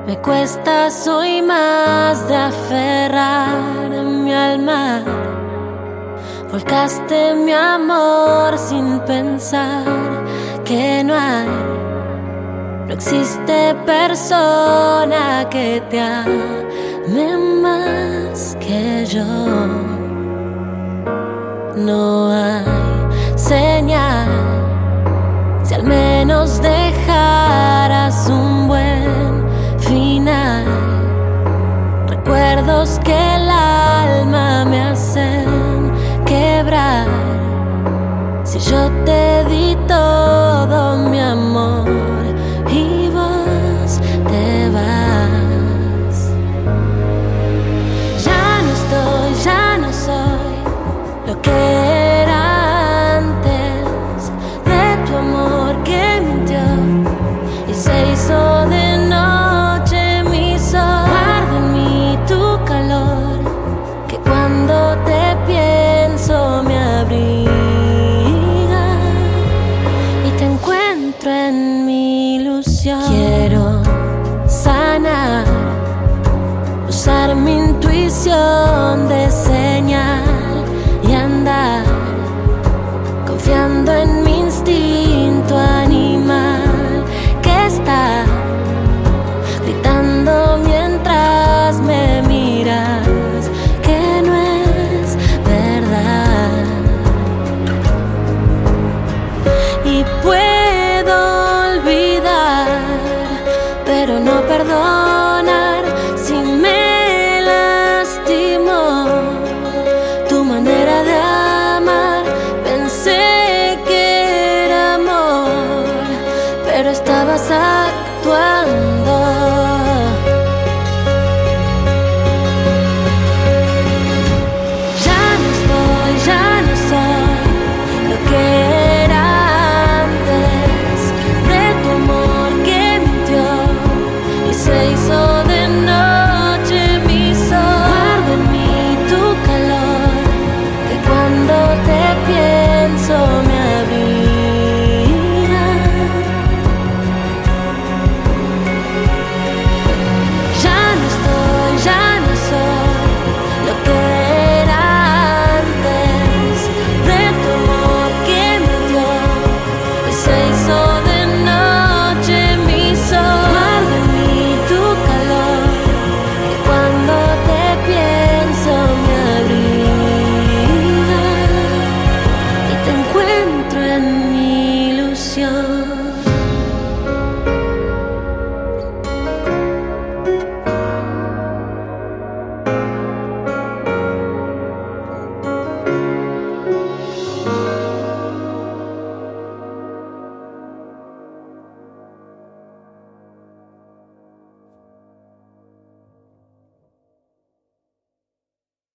Me cuesta, soy más de aferrarme al mar. Volcaste mi amor sin pensar que no existe persona que te ame más que yo. No hay señal, si al menos dejaras un buen final. Recuerdos que el alma me hacen quebrar. Si yo te di todo mi amor y vos te vas. Ya no estoy, ya no soy lo que era antes de tu amor que mintió y se hizo de noche mi sol. Guarda en mí tu calor, que cuando te pienso me abriga y te encuentro en mi ilusión. Quiero sanar, usar mi intuición de señal y andar confiando en mi instinto animal que está gritando mientras me miras que no es verdad. Y puedo olvidar, pero no perdonar si me lastimó tu manera de amar. Pensé que era amor, pero estabas actuando.